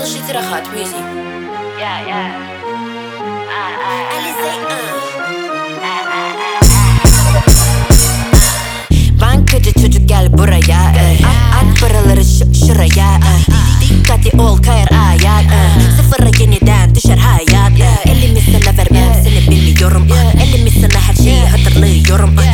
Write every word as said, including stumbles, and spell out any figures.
Shit rahat music. Yeah, yeah. Alize, bankacı çocuk gel buraya. At paraları şuraya. Dikkatli ol kayar ayak. Sıfıra yeniden düşer hayat. Elimi sana vermem seni bilmiyorum. Elimi sana her şeyi hatırlıyorum.